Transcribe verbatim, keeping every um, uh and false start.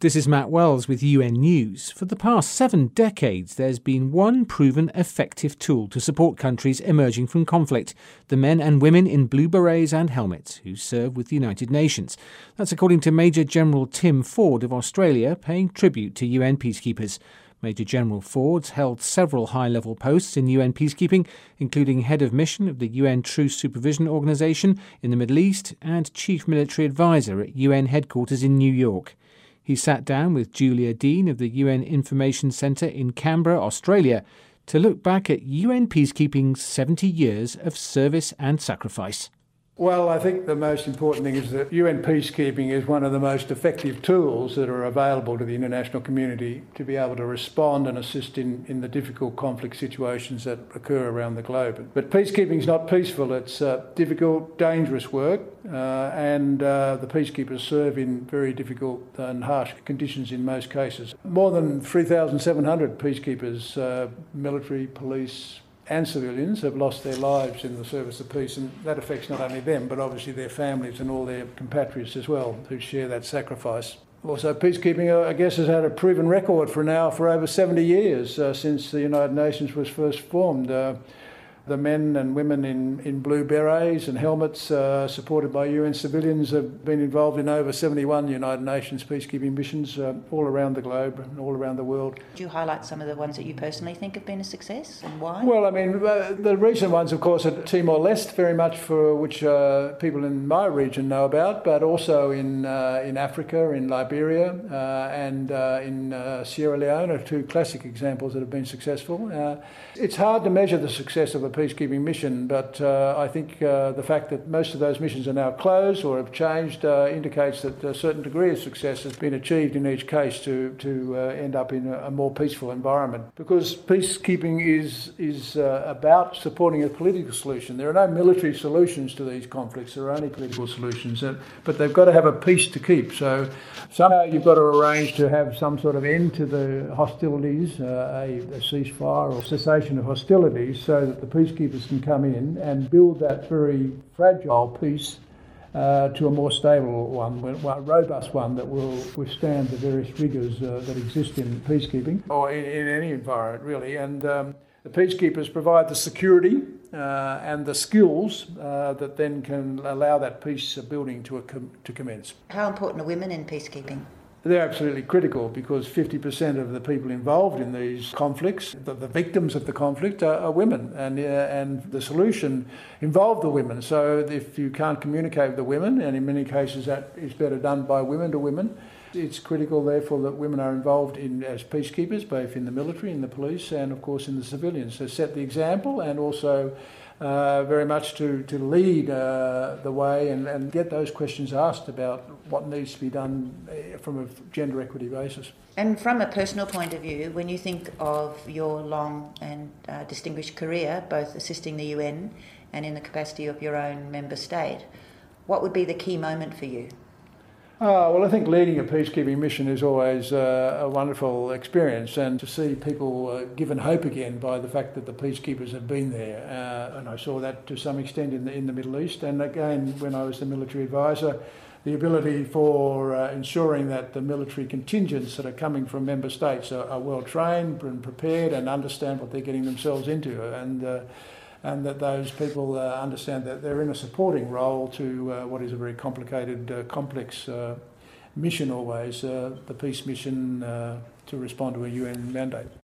This is Matt Wells with U N News. For the past seven decades, there's been one proven effective tool to support countries emerging from conflict: the men and women in blue berets and helmets who serve with the United Nations. That's according to Major General Tim Ford of Australia, paying tribute to U N peacekeepers. Major General Ford's held several high-level posts in U N peacekeeping, including head of mission of the U N Truce Supervision Organisation in the Middle East and chief military advisor at U N headquarters in New York. He sat down with Julia Dean of the U N Information Centre in Canberra, Australia, to look back at U N peacekeeping's seventy years of service and sacrifice. Well, I think the most important thing is that U N peacekeeping is one of the most effective tools that are available to the international community to be able to respond and assist in, in the difficult conflict situations that occur around the globe. But peacekeeping is not peaceful. It's uh, difficult, dangerous work, uh, and uh, the peacekeepers serve in very difficult and harsh conditions in most cases. More than three thousand seven hundred peacekeepers, uh, military, police, and civilians have lost their lives in the service of peace, and that affects not only them but obviously their families and all their compatriots as well who share that sacrifice. Also, peacekeeping, I guess, has had a proven record for now for over seventy years uh, since the United Nations was first formed. Uh, the men and women in, in blue berets and helmets, uh, supported by U N civilians, have been involved in over seventy-one United Nations peacekeeping missions uh, all around the globe and all around the world. Do you highlight some of the ones that you personally think have been a success, and why? Well, I mean, uh, the recent ones, of course, are Timor-Leste, very much for which uh, people in my region know about, but also in uh, in Africa, in Liberia, uh, and uh, in uh, Sierra Leone are two classic examples that have been successful. Uh, it's hard to measure the success of a peacekeeping mission, but uh, I think uh, the fact that most of those missions are now closed or have changed uh, indicates that a certain degree of success has been achieved in each case to to uh, end up in a, a more peaceful environment. Because peacekeeping is is uh, about supporting a political solution. There are no military solutions to these conflicts. There are only political solutions, uh, but they've got to have a peace to keep. So somehow you've got to arrange to have some sort of end to the hostilities, uh, a, a ceasefire or cessation of hostilities, so that the peacekeepers can come in and build that very fragile peace uh, to a more stable one, a robust one that will withstand the various rigours uh, that exist in peacekeeping, or in, in any environment really. And um, the peacekeepers provide the security uh, and the skills uh, that then can allow that peace building to, to commence. How important are women in peacekeeping? They're absolutely critical, because fifty percent of the people involved in these conflicts, the, the victims of the conflict, are, are women, and uh, and the solution involved the women. So if you can't communicate with the women, and in many cases that is better done by women to women, it's critical therefore that women are involved in as peacekeepers, both in the military, in the police, and of course in the civilians, to set the example and also Uh, very much to, to lead uh, the way and, and get those questions asked about what needs to be done from a gender equity basis. And from a personal point of view, when you think of your long and uh, distinguished career, both assisting the U N and in the capacity of your own member state, what would be the key moment for you? Oh, well, I think leading a peacekeeping mission is always uh, a wonderful experience, and to see people uh, given hope again by the fact that the peacekeepers have been there. Uh, and I saw that to some extent in the, in the Middle East. And again, when I was the military advisor, the ability for uh, ensuring that the military contingents that are coming from member states are, are well trained and prepared and understand what they're getting themselves into. And uh, and that those people uh, understand that they're in a supporting role to uh, what is a very complicated, uh, complex uh, mission always, uh, the peace mission uh, to respond to a U N mandate.